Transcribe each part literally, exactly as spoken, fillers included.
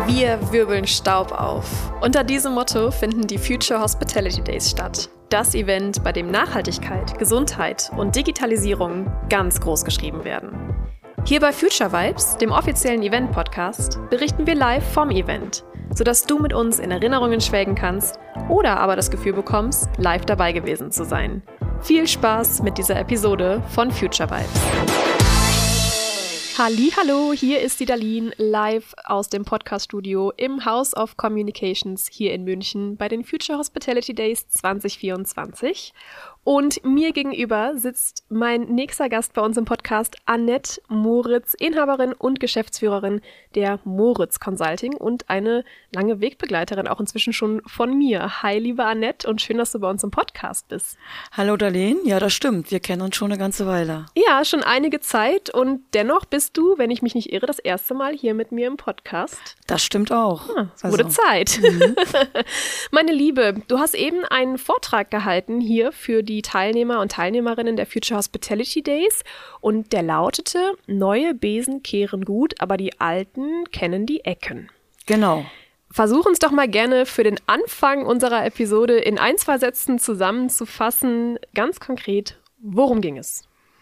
Wir wirbeln Staub auf. Unter diesem Motto finden die Future Hospitality Days statt. Das Event, bei dem Nachhaltigkeit, Gesundheit und Digitalisierung ganz groß geschrieben werden. Hier bei Future Vibes, dem offiziellen Event-Podcast, berichten wir live vom Event, sodass du mit uns in Erinnerungen schwelgen kannst oder aber das Gefühl bekommst, live dabei gewesen zu sein. Viel Spaß mit dieser Episode von Future Vibes. Hallihallo, hier ist die Darlene live aus dem Podcast-Studio im House of Communications hier in München bei den Future Hospitality Days zwanzig vierundzwanzig. Und mir gegenüber sitzt mein nächster Gast bei uns im Podcast, Annette Moritz, Inhaberin und Geschäftsführerin der Moritz Consulting und eine lange Wegbegleiterin, auch inzwischen schon von mir. Hi, liebe Annette, und schön, dass du bei uns im Podcast bist. Hallo Darlene, ja, das stimmt. Wir kennen uns schon eine ganze Weile. Ja, schon einige Zeit, und dennoch bist du, wenn ich mich nicht irre, das erste Mal hier mit mir im Podcast. Das stimmt auch. Ah, es wurde also Zeit. Mhm. Meine Liebe, du hast eben einen Vortrag gehalten hier für die Teilnehmer und Teilnehmerinnen der Future Hospitality Days, und der lautete: Neue Besen kehren gut, aber die alten kennen die Ecken. Genau. Versuch uns doch mal gerne für den Anfang unserer Episode in ein, zwei Sätzen zusammenzufassen, ganz konkret, worum ging es?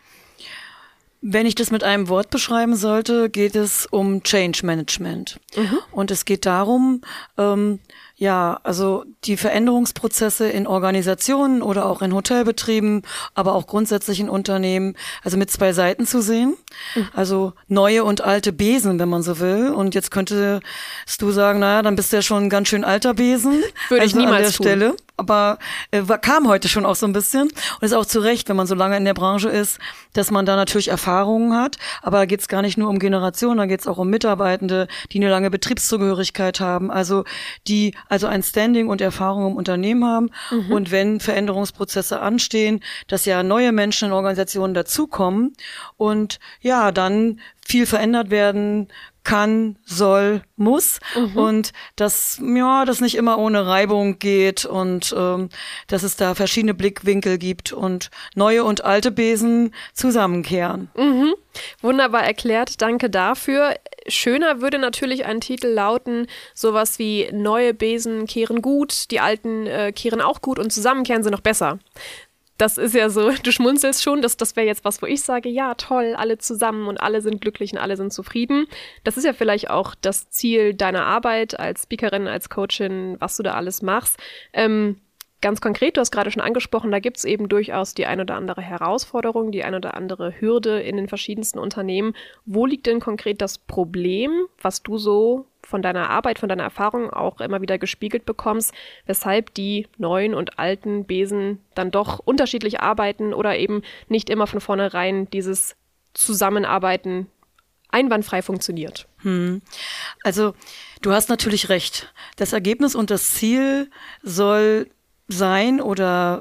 Wenn ich das mit einem Wort beschreiben sollte, geht es um Change Management. Mhm. Und es geht darum, ähm, ja, also die Veränderungsprozesse in Organisationen oder auch in Hotelbetrieben, aber auch grundsätzlich in Unternehmen, also mit zwei Seiten zu sehen. Mhm. Also neue und alte Besen, wenn man so will. Und jetzt könntest du sagen, naja, dann bist du ja schon ein ganz schön alter Besen. Würde also ich niemals an der tun. Stelle. Aber äh, kam heute schon auch so ein bisschen. Und ist auch zu Recht, wenn man so lange in der Branche ist, dass man da natürlich Erfahrungen hat. Aber da geht es gar nicht nur um Generationen, da geht es auch um Mitarbeitende, die eine lange Betriebszugehörigkeit haben. Also die also ein Standing und Erfahrung im Unternehmen haben. Mhm. Und wenn Veränderungsprozesse anstehen, dass ja neue Menschen in Organisationen dazukommen und ja, dann viel verändert werden kann, soll, muss. Mhm. Und dass ja, das nicht immer ohne Reibung geht und ähm, dass es da verschiedene Blickwinkel gibt und neue und alte Besen zusammenkehren. Mhm. Wunderbar erklärt, danke dafür. Schöner würde natürlich ein Titel lauten, sowas wie neue Besen kehren gut, die alten äh, kehren auch gut und zusammenkehren sie noch besser. Das ist ja so, du schmunzelst schon, das, das wäre jetzt was, wo ich sage, ja toll, alle zusammen und alle sind glücklich und alle sind zufrieden. Das ist ja vielleicht auch das Ziel deiner Arbeit als Speakerin, als Coachin, was du da alles machst. Ähm, ganz konkret, du hast gerade schon angesprochen, da gibt es eben durchaus die ein oder andere Herausforderung, die ein oder andere Hürde in den verschiedensten Unternehmen. Wo liegt denn konkret das Problem, was du so von deiner Arbeit, von deiner Erfahrung auch immer wieder gespiegelt bekommst, weshalb die neuen und alten Besen dann doch unterschiedlich arbeiten oder eben nicht immer von vornherein dieses Zusammenarbeiten einwandfrei funktioniert? Hm. Also du hast natürlich recht. Das Ergebnis und das Ziel soll sein oder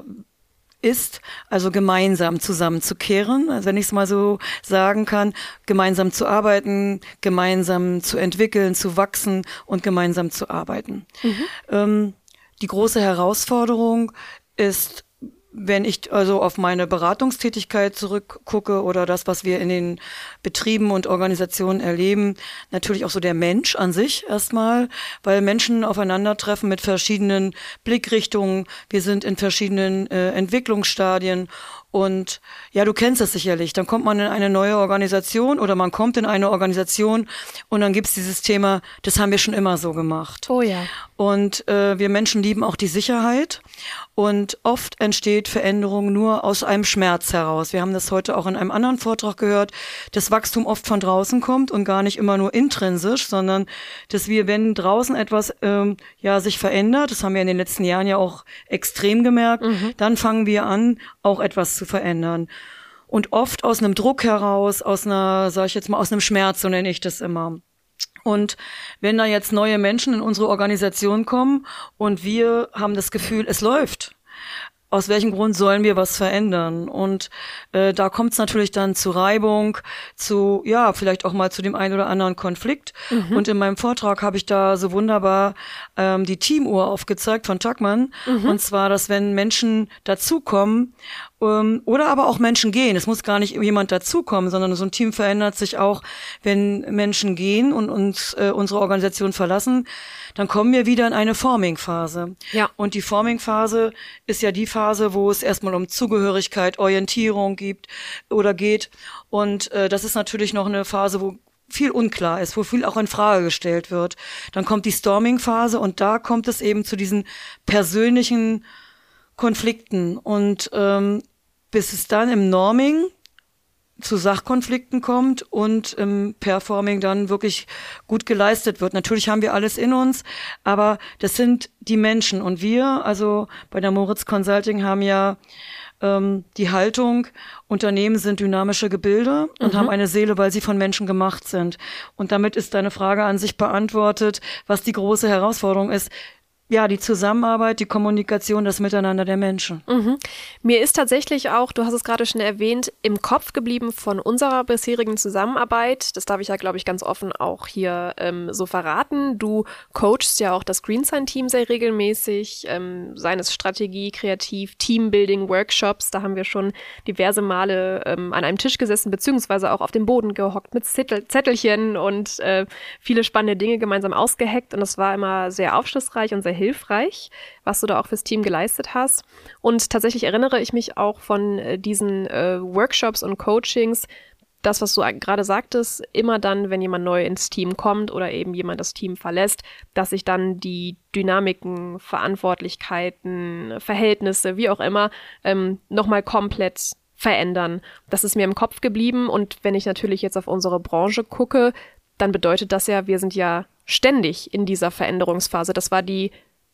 ist, also gemeinsam zusammenzukehren, also wenn ich es mal so sagen kann, gemeinsam zu arbeiten, gemeinsam zu entwickeln, zu wachsen und gemeinsam zu arbeiten. Mhm. Ähm, die große Herausforderung ist, wenn ich also auf meine Beratungstätigkeit zurückgucke oder das, was wir in den Betrieben und Organisationen erleben, natürlich auch so der Mensch an sich erstmal, weil Menschen aufeinandertreffen mit verschiedenen Blickrichtungen. Wir sind in verschiedenen äh, Entwicklungsstadien. Und ja, du kennst das sicherlich. Dann kommt man in eine neue Organisation oder man kommt in eine Organisation und dann gibt's dieses Thema, das haben wir schon immer so gemacht. Oh ja. Und äh, wir Menschen lieben auch die Sicherheit. Und oft entsteht Veränderung nur aus einem Schmerz heraus. Wir haben das heute auch in einem anderen Vortrag gehört, dass Wachstum oft von draußen kommt und gar nicht immer nur intrinsisch, sondern dass wir, wenn draußen etwas ähm, ja sich verändert, das haben wir in den letzten Jahren ja auch extrem gemerkt, mhm. dann fangen wir an, auch etwas zu verändern. Und oft aus einem Druck heraus, aus einer, sag ich jetzt mal, aus einem Schmerz, so nenne ich das immer. Und wenn da jetzt neue Menschen in unsere Organisation kommen und wir haben das Gefühl, es läuft, aus welchem Grund sollen wir was verändern? Und äh, da kommt es natürlich dann zu Reibung, zu, ja, vielleicht auch mal zu dem einen oder anderen Konflikt. Mhm. Und in meinem Vortrag habe ich da so wunderbar ähm, die Teamuhr aufgezeigt von Tuckman. Mhm. Und zwar, dass wenn Menschen dazukommen Ähm, oder aber auch Menschen gehen. Es muss gar nicht jemand dazukommen, sondern so ein Team verändert sich auch, wenn Menschen gehen und uns äh, unsere Organisation verlassen. Dann kommen wir wieder in eine Forming-Phase. Ja. Und die Forming-Phase ist ja die Phase, wo es erstmal um Zugehörigkeit, Orientierung gibt oder geht. Und äh, das ist natürlich noch eine Phase, wo viel unklar ist, wo viel auch in Frage gestellt wird. Dann kommt die Storming-Phase und da kommt es eben zu diesen persönlichen Konflikten. Und ähm, bis es dann im Norming zu Sachkonflikten kommt und im Performing dann wirklich gut geleistet wird. Natürlich haben wir alles in uns, aber das sind die Menschen. Und wir, also bei der Moritz Consulting, haben ja ähm, die Haltung, Unternehmen sind dynamische Gebilde und mhm. haben eine Seele, weil sie von Menschen gemacht sind. Und damit ist deine Frage an sich beantwortet, was die große Herausforderung ist. Ja, die Zusammenarbeit, die Kommunikation, das Miteinander der Menschen. Mhm. Mir ist tatsächlich auch, du hast es gerade schon erwähnt, im Kopf geblieben von unserer bisherigen Zusammenarbeit. Das darf ich ja, glaube ich, ganz offen auch hier ähm, so verraten. Du coachst ja auch das GreenSign-Team sehr regelmäßig, ähm, seines Strategie, Kreativ, Teambuilding, Workshops. Da haben wir schon diverse Male ähm, an einem Tisch gesessen, beziehungsweise auch auf dem Boden gehockt mit Zettel- Zettelchen und äh, viele spannende Dinge gemeinsam ausgeheckt. Und das war immer sehr aufschlussreich und sehr hilfreich, was du da auch fürs Team geleistet hast. Und tatsächlich erinnere ich mich auch von äh, diesen äh, Workshops und Coachings, das, was du gerade sagtest, immer dann, wenn jemand neu ins Team kommt oder eben jemand das Team verlässt, dass sich dann die Dynamiken, Verantwortlichkeiten, Verhältnisse, wie auch immer, ähm, nochmal komplett verändern. Das ist mir im Kopf geblieben. Und wenn ich natürlich jetzt auf unsere Branche gucke, dann bedeutet das ja, wir sind ja ständig in dieser Veränderungsphase. Das war die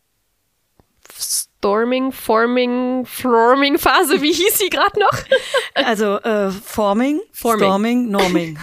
Storming, Forming, Forming Phase. Wie hieß sie gerade noch? Also äh, Forming, Forming, Storming, Norming.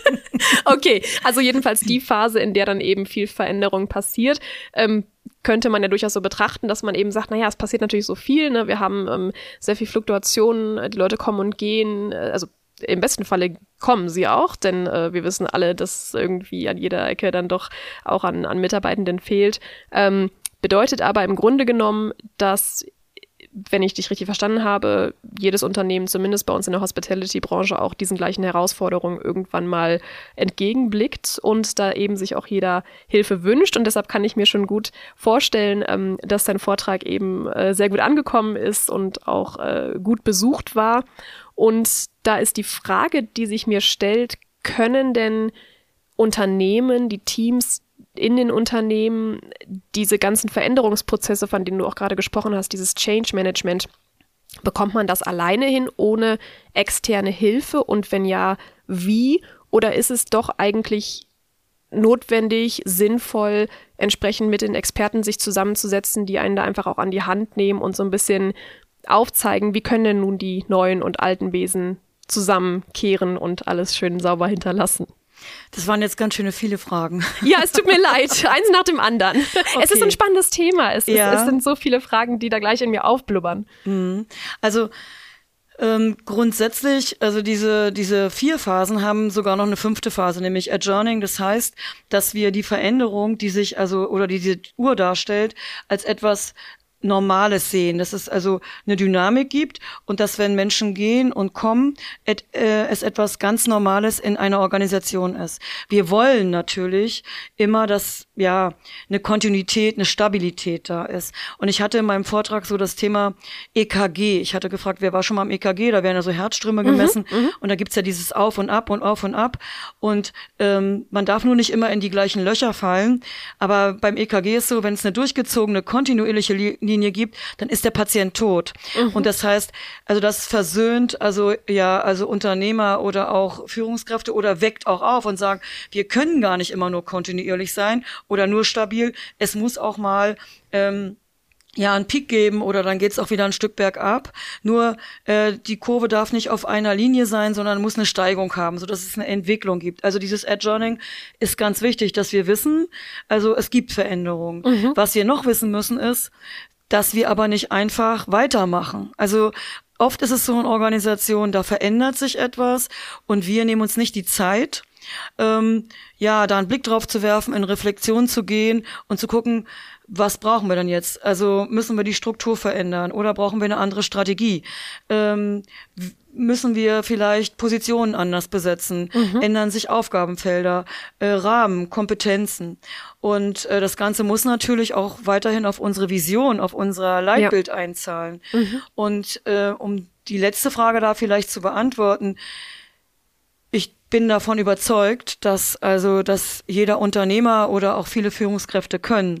Okay, also jedenfalls die Phase, in der dann eben viel Veränderung passiert. Ähm, könnte man ja durchaus so betrachten, dass man eben sagt, naja, es passiert natürlich so viel. Ne? Wir haben ähm, sehr viel Fluktuationen, die Leute kommen und gehen. Also im besten Falle kommen sie auch, denn äh, wir wissen alle, dass irgendwie an jeder Ecke dann doch auch an, an Mitarbeitenden fehlt. Ähm, bedeutet aber im Grunde genommen, dass, wenn ich dich richtig verstanden habe, jedes Unternehmen, zumindest bei uns in der Hospitality-Branche, auch diesen gleichen Herausforderungen irgendwann mal entgegenblickt und da eben sich auch jeder Hilfe wünscht. Und deshalb kann ich mir schon gut vorstellen, ähm, dass dein Vortrag eben äh, sehr gut angekommen ist und auch äh, gut besucht war. Und da ist die Frage, die sich mir stellt, können denn Unternehmen, die Teams in den Unternehmen, diese ganzen Veränderungsprozesse, von denen du auch gerade gesprochen hast, dieses Change Management, bekommt man das alleine hin, ohne externe Hilfe? Und wenn ja, wie? Oder ist es doch eigentlich notwendig, sinnvoll, entsprechend mit den Experten sich zusammenzusetzen, die einen da einfach auch an die Hand nehmen und so ein bisschen aufzeigen, wie können denn nun die neuen und alten Besen zusammenkehren und alles schön sauber hinterlassen? Das waren jetzt ganz schöne viele Fragen. Ja, es tut mir leid. Eins nach dem anderen. Okay. Es ist ein spannendes Thema. Es, ja. ist, es sind so viele Fragen, die da gleich in mir aufblubbern. Also ähm, grundsätzlich, also diese, diese vier Phasen haben sogar noch eine fünfte Phase, nämlich Adjourning. Das heißt, dass wir die Veränderung, die sich also oder die diese Uhr darstellt, als etwas Normales sehen, dass es also eine Dynamik gibt und dass, wenn Menschen gehen und kommen, et, äh, es etwas ganz Normales in einer Organisation ist. Wir wollen natürlich immer, dass ja eine Kontinuität, eine Stabilität da ist. Und ich hatte in meinem Vortrag so das Thema E K G. Ich hatte gefragt, wer war schon mal im E K G? Da werden ja so Herzströme gemessen mhm, und da gibt's ja dieses Auf und Ab und Auf und Ab und ähm, man darf nur nicht immer in die gleichen Löcher fallen, aber beim E K G ist so, wenn es eine durchgezogene, kontinuierliche Linie gibt, dann ist der Patient tot. Mhm. Und das heißt, also das versöhnt, also ja, also Unternehmer oder auch Führungskräfte oder weckt auch auf und sagt, wir können gar nicht immer nur kontinuierlich sein oder nur stabil. Es muss auch mal ähm, ja einen Peak geben oder dann geht's auch wieder ein Stück bergab. Nur äh, die Kurve darf nicht auf einer Linie sein, sondern muss eine Steigung haben, sodass es eine Entwicklung gibt. Also dieses Adjourning ist ganz wichtig, dass wir wissen, also es gibt Veränderungen. Mhm. Was wir noch wissen müssen ist, dass wir aber nicht einfach weitermachen. Also oft ist es so in Organisationen, da verändert sich etwas und wir nehmen uns nicht die Zeit, ähm, ja, da einen Blick drauf zu werfen, in Reflexion zu gehen und zu gucken, was brauchen wir denn jetzt? Also müssen wir die Struktur verändern oder brauchen wir eine andere Strategie? Ähm, müssen wir vielleicht Positionen anders besetzen? Mhm. Ändern sich Aufgabenfelder, äh, Rahmen, Kompetenzen? Und äh, das Ganze muss natürlich auch weiterhin auf unsere Vision, auf unser Leitbild ja. einzahlen. Mhm. Und äh, um die letzte Frage da vielleicht zu beantworten, ich bin davon überzeugt, dass also dass jeder Unternehmer oder auch viele Führungskräfte können.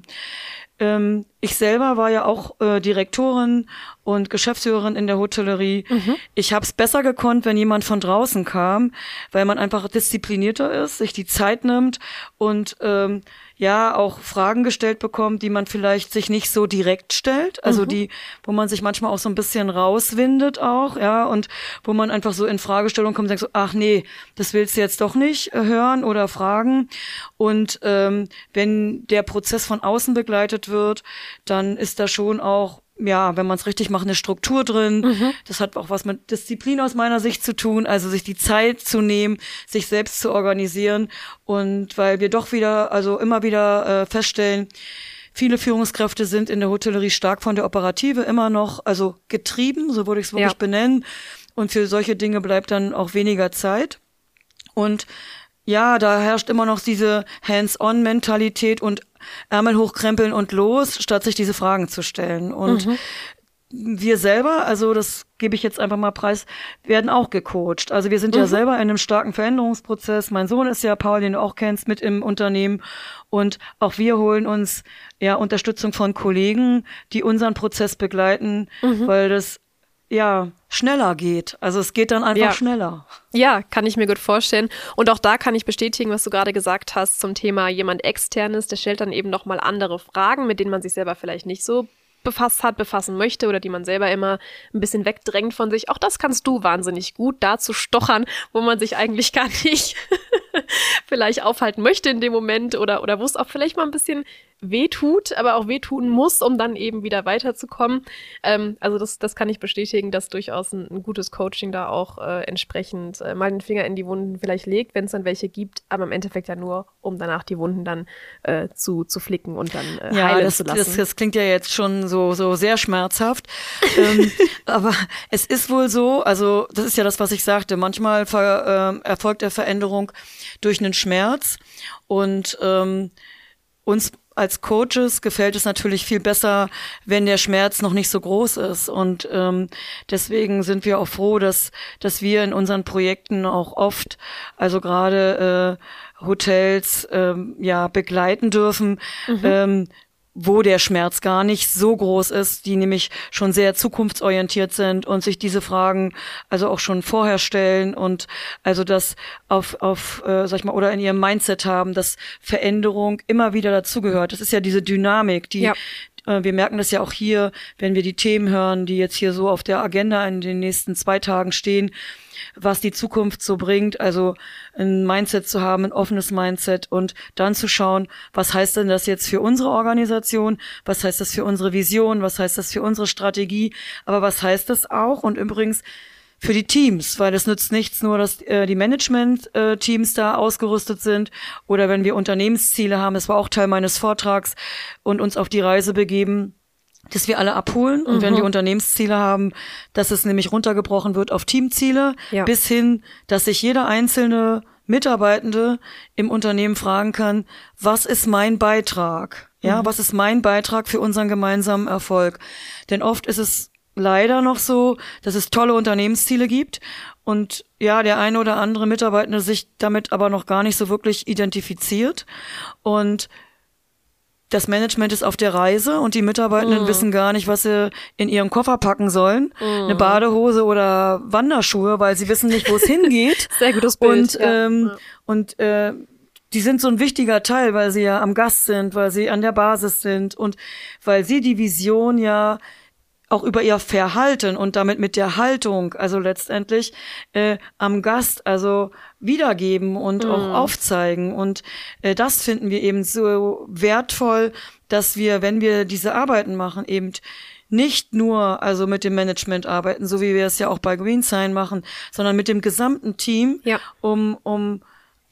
Ähm, ich selber war ja auch äh, Direktorin und Geschäftsführerin in der Hotellerie. Mhm. Ich habe es besser gekonnt, wenn jemand von draußen kam, weil man einfach disziplinierter ist, sich die Zeit nimmt und ähm, ja auch Fragen gestellt bekommt, die man vielleicht sich nicht so direkt stellt, also mhm. die, wo man sich manchmal auch so ein bisschen rauswindet auch, ja, und wo man einfach so in Fragestellung kommt und denkt so, ach nee, das willst du jetzt doch nicht hören oder fragen. Und ähm, wenn der Prozess von außen begleitet wird, dann ist da schon auch, ja, wenn man es richtig macht, eine Struktur drin. Mhm. Das hat auch was mit Disziplin aus meiner Sicht zu tun, also sich die Zeit zu nehmen, sich selbst zu organisieren. Und weil wir doch wieder, also immer wieder äh, feststellen, viele Führungskräfte sind in der Hotellerie stark von der Operative immer noch, also getrieben, so würde ich es wirklich ja. benennen. Und für solche Dinge bleibt dann auch weniger Zeit. Und ja, da herrscht immer noch diese Hands-on-Mentalität und Ärmel hochkrempeln und los, statt sich diese Fragen zu stellen. Und mhm. wir selber, also das gebe ich jetzt einfach mal preis, werden auch gecoacht. Also wir sind mhm. ja selber in einem starken Veränderungsprozess. Mein Sohn ist ja, Paul, den du auch kennst, mit im Unternehmen. Und auch wir holen uns ja Unterstützung von Kollegen, die unseren Prozess begleiten, mhm. weil das ja schneller geht. Also es geht dann einfach ja. schneller. Ja, kann ich mir gut vorstellen. Und auch da kann ich bestätigen, was du gerade gesagt hast zum Thema jemand Externes, der stellt dann eben nochmal andere Fragen, mit denen man sich selber vielleicht nicht so befasst hat, befassen möchte oder die man selber immer ein bisschen wegdrängt von sich. Auch das kannst du wahnsinnig gut, da zu stochern, wo man sich eigentlich gar nicht vielleicht aufhalten möchte in dem Moment oder, oder wo es auch vielleicht mal ein bisschen wehtut, aber auch wehtun muss, um dann eben wieder weiterzukommen. Ähm, also das, das kann ich bestätigen, dass durchaus ein, ein gutes Coaching da auch äh, entsprechend äh, mal den Finger in die Wunden vielleicht legt, wenn es dann welche gibt, aber im Endeffekt ja nur, um danach die Wunden dann äh, zu, zu flicken und dann äh, ja, heilen das, zu lassen. Das, das klingt ja jetzt schon so, so sehr schmerzhaft, ähm, aber es ist wohl so, also das ist ja das, was ich sagte, manchmal ver, äh, erfolgt der Veränderung durch einen Schmerz und ähm, uns als Coaches gefällt es natürlich viel besser, wenn der Schmerz noch nicht so groß ist. Und ähm, deswegen sind wir auch froh, dass dass wir in unseren Projekten auch oft, also gerade äh, Hotels, ähm, ja begleiten dürfen, mhm. ähm, wo der Schmerz gar nicht so groß ist, die nämlich schon sehr zukunftsorientiert sind und sich diese Fragen also auch schon vorher stellen und also das auf, auf äh, sag ich mal, oder in ihrem Mindset haben, dass Veränderung immer wieder dazugehört. Das ist ja diese Dynamik, die ja. äh, wir merken das ja auch hier, wenn wir die Themen hören, die jetzt hier so auf der Agenda in den nächsten zwei Tagen stehen, was die Zukunft so bringt, also ein Mindset zu haben, ein offenes Mindset und dann zu schauen, was heißt denn das jetzt für unsere Organisation, was heißt das für unsere Vision, was heißt das für unsere Strategie, aber was heißt das auch und übrigens für die Teams, weil es nützt nichts nur, dass äh, die Management-Teams äh, da ausgerüstet sind oder wenn wir Unternehmensziele haben, das war auch Teil meines Vortrags und uns auf die Reise begeben, dass wir alle abholen und mhm. wenn wir Unternehmensziele haben, dass es nämlich runtergebrochen wird auf Teamziele, ja. bis hin, dass sich jeder einzelne Mitarbeitende im Unternehmen fragen kann, was ist mein Beitrag? Ja, mhm. was ist mein Beitrag für unseren gemeinsamen Erfolg? Denn oft ist es leider noch so, dass es tolle Unternehmensziele gibt und ja, der eine oder andere Mitarbeitende sich damit aber noch gar nicht so wirklich identifiziert und das Management ist auf der Reise und die Mitarbeitenden mm. wissen gar nicht, was sie in ihren Koffer packen sollen. Mm. Eine Badehose oder Wanderschuhe, weil sie wissen nicht, wo es hingeht. Sehr gutes Bild. Und, ja. ähm, ja. und äh, die sind so ein wichtiger Teil, weil sie ja am Gast sind, weil sie an der Basis sind und weil sie die Vision ja auch über ihr Verhalten und damit mit der Haltung, also letztendlich äh, am Gast, also wiedergeben und mm. auch aufzeigen. Und äh, das finden wir eben so wertvoll, dass wir, wenn wir diese Arbeiten machen, eben nicht nur also mit dem Management arbeiten, so wie wir es ja auch bei GreenSign machen, sondern mit dem gesamten Team, ja. um um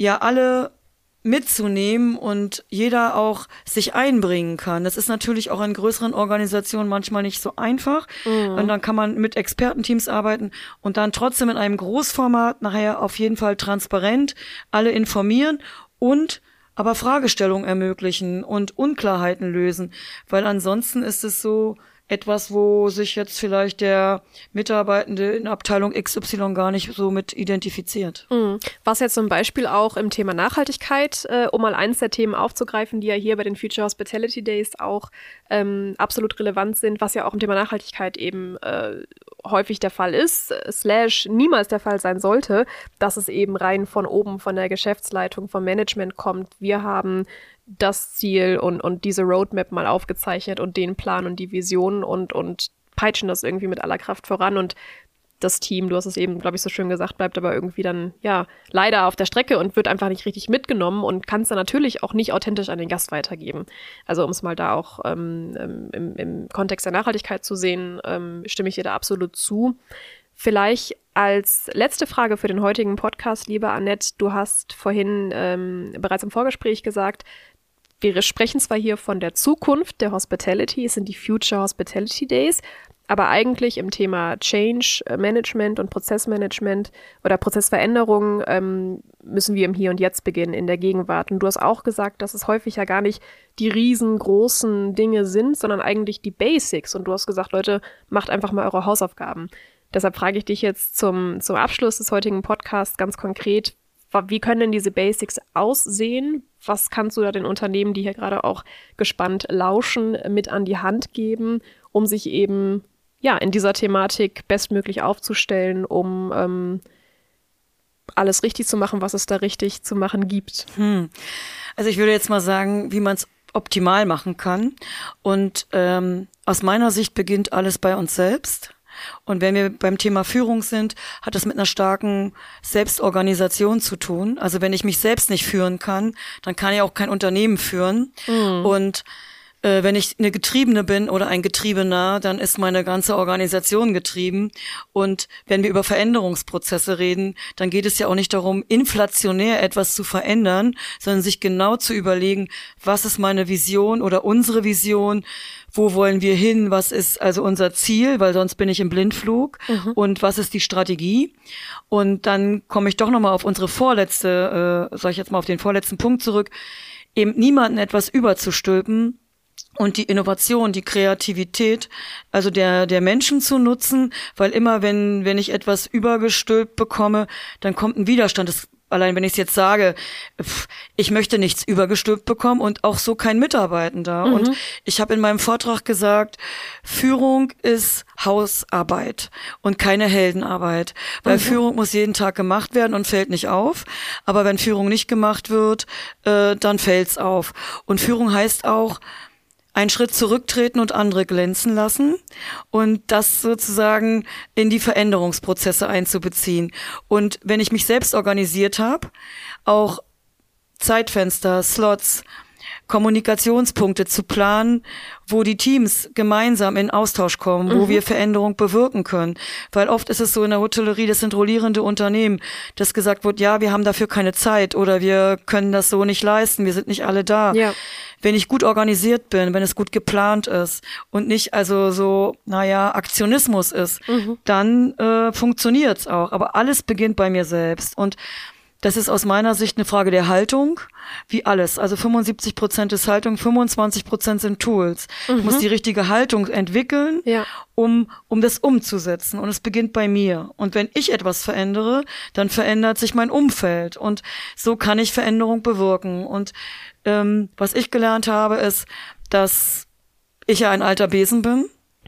ja alle mitzunehmen und jeder auch sich einbringen kann. Das ist natürlich auch in größeren Organisationen manchmal nicht so einfach. Mhm. Und dann kann man mit Expertenteams arbeiten und dann trotzdem in einem Großformat nachher auf jeden Fall transparent alle informieren und aber Fragestellungen ermöglichen und Unklarheiten lösen. Weil ansonsten ist es so etwas, wo sich jetzt vielleicht der Mitarbeitende in Abteilung X Y gar nicht so mit identifiziert. Mhm. Was jetzt zum Beispiel auch im Thema Nachhaltigkeit, äh, um mal eins der Themen aufzugreifen, die ja hier bei den Future Hospitality Days auch ähm, absolut relevant sind, was ja auch im Thema Nachhaltigkeit eben äh, häufig der Fall ist, slash niemals der Fall sein sollte, dass es eben rein von oben, von der Geschäftsleitung, vom Management kommt. Wir haben das Ziel und, und diese Roadmap mal aufgezeichnet und den Plan und die Vision und, und peitschen das irgendwie mit aller Kraft voran und das Team, du hast es eben, glaube ich, so schön gesagt, bleibt aber irgendwie dann, ja, leider auf der Strecke und wird einfach nicht richtig mitgenommen und kann es dann natürlich auch nicht authentisch an den Gast weitergeben. Also um es mal da auch ähm, im, im Kontext der Nachhaltigkeit zu sehen, ähm, stimme ich dir da absolut zu. Vielleicht als letzte Frage für den heutigen Podcast, liebe Annette, du hast vorhin ähm, bereits im Vorgespräch gesagt, wir sprechen zwar hier von der Zukunft der Hospitality, es sind die Future Hospitality Days, aber eigentlich im Thema Change Management und Prozessmanagement oder Prozessveränderung ähm, müssen wir im Hier und Jetzt beginnen, in der Gegenwart. Und du hast auch gesagt, dass es häufig ja gar nicht die riesengroßen Dinge sind, sondern eigentlich die Basics. Und du hast gesagt, Leute, macht einfach mal eure Hausaufgaben. Deshalb frage ich dich jetzt zum, zum Abschluss des heutigen Podcasts ganz konkret, wie können denn diese Basics aussehen? Was kannst du da den Unternehmen, die hier gerade auch gespannt lauschen, mit an die Hand geben, um sich eben ja in dieser Thematik bestmöglich aufzustellen, um ähm, alles richtig zu machen, was es da richtig zu machen gibt? Hm. Also ich würde jetzt mal sagen, wie man es optimal machen kann. Und ähm, aus meiner Sicht beginnt alles bei uns selbst. Und wenn wir beim Thema Führung sind, hat das mit einer starken Selbstorganisation zu tun. Also wenn ich mich selbst nicht führen kann, dann kann ich auch kein Unternehmen führen. Mhm. Und äh, wenn ich eine Getriebene bin oder ein Getriebener, dann ist meine ganze Organisation getrieben. Und wenn wir über Veränderungsprozesse reden, dann geht es ja auch nicht darum, inflationär etwas zu verändern, sondern sich genau zu überlegen, was ist meine Vision oder unsere Vision, wo wollen wir hin, was ist also unser Ziel, weil sonst bin ich im Blindflug, mhm. und was ist die Strategie. Und dann komme ich doch nochmal auf unsere vorletzte, äh, sag ich jetzt mal auf den vorletzten Punkt zurück, eben niemanden etwas überzustülpen und die Innovation, die Kreativität, also der der Menschen zu nutzen, weil immer wenn wenn ich etwas übergestülpt bekomme, dann kommt ein Widerstand. Das Allein wenn ich es jetzt sage, pff, ich möchte nichts übergestülpt bekommen und auch so kein Mitarbeitender. Mhm. Und ich habe in meinem Vortrag gesagt, Führung ist Hausarbeit und keine Heldenarbeit. Weil mhm. Führung muss jeden Tag gemacht werden und fällt nicht auf. Aber wenn Führung nicht gemacht wird, äh, dann fällt's auf. Und Führung heißt auch, einen Schritt zurücktreten und andere glänzen lassen und das sozusagen in die Veränderungsprozesse einzubeziehen. Und wenn ich mich selbst organisiert habe, auch Zeitfenster, Slots, Kommunikationspunkte zu planen, wo die Teams gemeinsam in Austausch kommen, wo mhm. wir Veränderung bewirken können. Weil oft ist es so in der Hotellerie, das sind rollierende Unternehmen, dass gesagt wird, ja, wir haben dafür keine Zeit oder wir können das so nicht leisten, wir sind nicht alle da. Ja. Wenn ich gut organisiert bin, wenn es gut geplant ist und nicht also so, naja, Aktionismus ist, mhm. dann äh, funktioniert's auch. Aber alles beginnt bei mir selbst. Und das ist aus meiner Sicht eine Frage der Haltung, wie alles. Also fünfundsiebzig Prozent ist Haltung, fünfundzwanzig Prozent sind Tools. Mhm. Ich muss die richtige Haltung entwickeln, ja. um um das umzusetzen. Und es beginnt bei mir. Und wenn ich etwas verändere, dann verändert sich mein Umfeld. Und so kann ich Veränderung bewirken. Und ähm, was ich gelernt habe, ist, dass ich ja ein alter Besen bin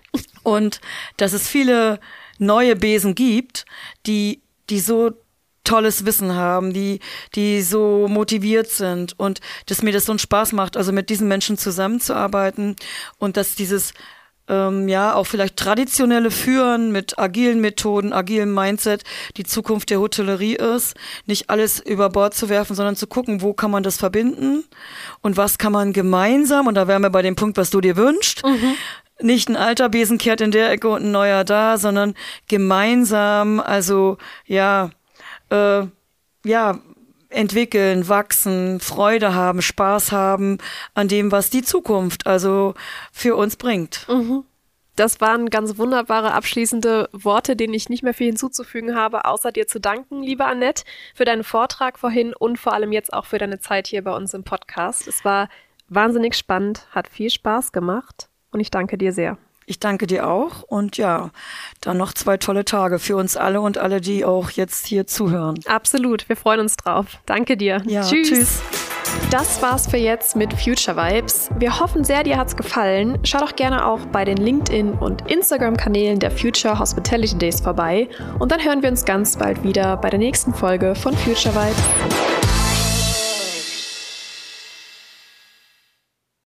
und dass es viele neue Besen gibt, die die so tolles Wissen haben, die die so motiviert sind und dass mir das so einen Spaß macht, also mit diesen Menschen zusammenzuarbeiten und dass dieses ähm, ja auch vielleicht traditionelle Führen mit agilen Methoden, agilem Mindset die Zukunft der Hotellerie ist, nicht alles über Bord zu werfen, sondern zu gucken, wo kann man das verbinden und was kann man gemeinsam, und da wären wir bei dem Punkt, was du dir wünschst, mhm. nicht ein alter Besen kehrt in der Ecke und ein neuer da, sondern gemeinsam, also ja, Äh, ja, entwickeln, wachsen, Freude haben, Spaß haben an dem, was die Zukunft also für uns bringt. Mhm. Das waren ganz wunderbare abschließende Worte, denen ich nicht mehr viel hinzuzufügen habe, außer dir zu danken, liebe Annette, für deinen Vortrag vorhin und vor allem jetzt auch für deine Zeit hier bei uns im Podcast. Es war wahnsinnig spannend, hat viel Spaß gemacht und ich danke dir sehr. Ich danke dir auch und ja, dann noch zwei tolle Tage für uns alle und alle, die auch jetzt hier zuhören. Absolut, wir freuen uns drauf. Danke dir. Ja, tschüss. tschüss. Das war's für jetzt mit Future Vibes. Wir hoffen sehr, dir hat's gefallen. Schau doch gerne auch bei den LinkedIn- und Instagram-Kanälen der Future Hospitality Days vorbei und dann hören wir uns ganz bald wieder bei der nächsten Folge von Future Vibes.